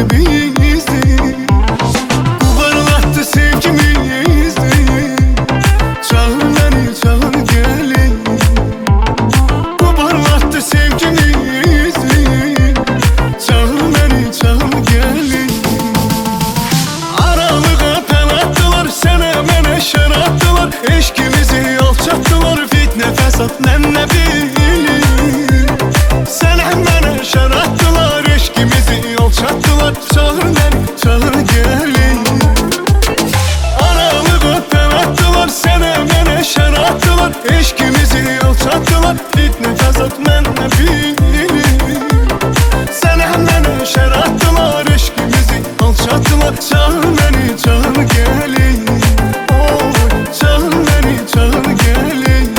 bizi. Kubarlattı sevgimizi. Çağır beni, çağır gelin. Kubarlattı sevgimizi. Çağır beni, çağır gelin. Aralığa pen attılar, sene mene şer attılar. Eşkimizi alçattılar, fitne fesat nenne bilir. Sene mene şer attılar, eşkimizi alçattılar. Çağır beni, çağır gelin. Aralığa pen attılar, sene mene şer attılar. Eşkimizi alçattılar, fitne fesat nenne bilir. Sene mene şer attılar, eşkimizi alçattılar. Çağır beni, çağır gelin. Oy, çağır beni, çağır gelin.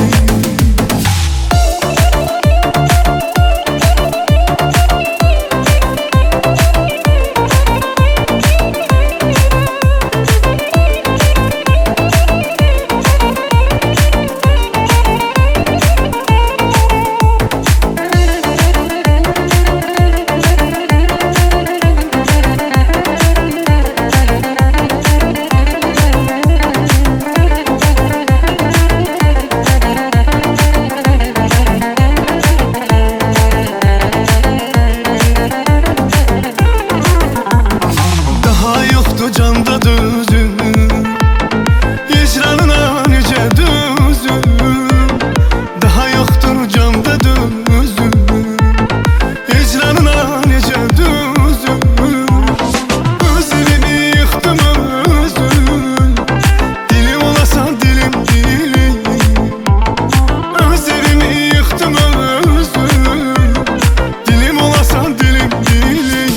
Canda düzüm, hicranına nice düzüm. Daha yoktur canda düzüm, hicranına nice düzüm. Özlemini yıktım özüm, dilim olasa dilim dilim. Özlemini yıktım özüm, dilim olasa dilim dilim.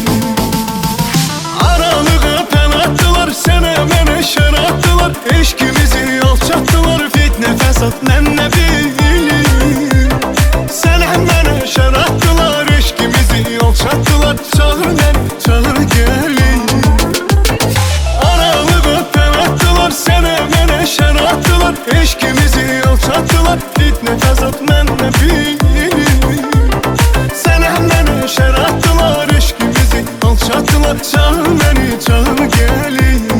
Sene mene şer attılar, eşkimizi alçattılar. Fitne fesat nenne bilir. Sene mene şer attılar, eşkimizi alçattılar. Çağır beni, çağır gelin. Aralığa pen attılar, sene mene şer attılar. Eşkimizi alçattılar, fitne fesat nenne bilir. Sene mene şer attılar, eşkimizi alçattılar. Çağır beni, çağır gelin.